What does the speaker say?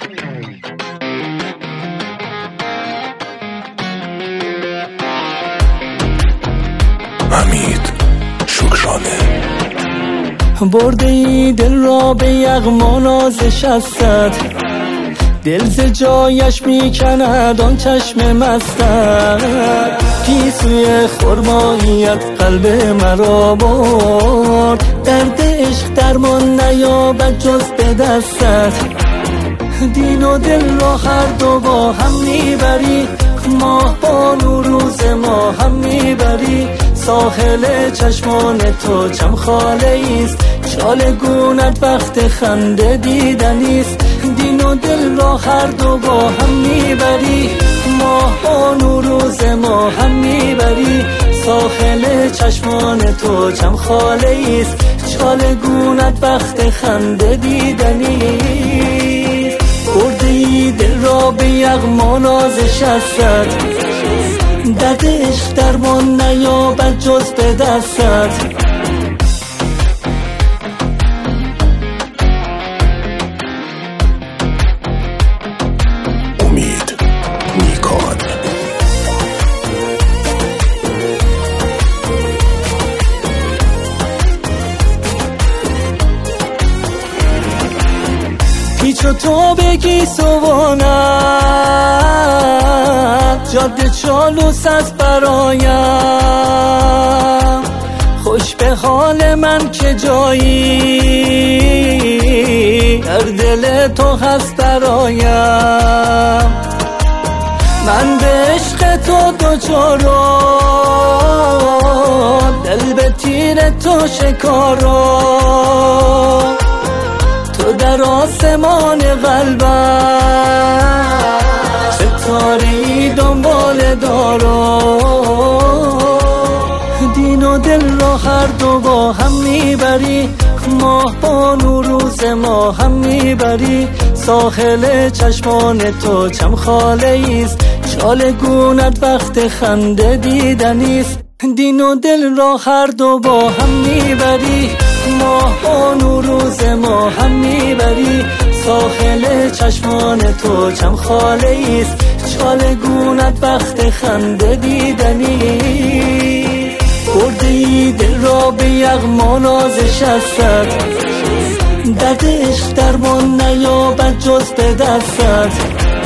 حمید شکرانه. برده ای دل را به یغما نازش هستد، دل ز جایش میکند آن چشم مستت. گیسوی خرماییت قلب مرا برد، درد عشق درمان نیابد جز به دستت. دین و دل را هر دو با هم میبری، ماه بانو روز ما هم میبری. ساحل چشمان تو چمخاله ایست، چالگونت وقت خنده دیدنیست. دین و دل را هر دو با هم میبری، ماه بانو روز ما هم میبری. ساحل چشمان تو چمخاله ایست، چالگونت وقت خنده دیدنیست. بردی دل را به یغما نازش هستد، درد عشق درمان نیابد جز به دستت. امید نیکان. پیچ و تو بگی سوانت، جاده چالوس است برایم. خوش به حال من که جایی در دل تو هست برایم. من به عشق تو دوچارم، دل به تیر تو شکارم. تو در آسمان قلبم ستاره‌ای دنبال دارم. دین و دل را هر دو با هم میبری، ماه بانو روز ما هم میبری. ساحل چشمان تو چمخاله ایست، چالگونت وقت خنده دیدنیست. دین و دل را هر دو با هم میبری، ماه بانو روز ما هم میبری. ساحل چشمان تو چمخاله ایست، چالگونت وقت خنده دیدنیست. بردی دل را به یغما نازش هستد، درد عشق درمان نیابد جز به دستت.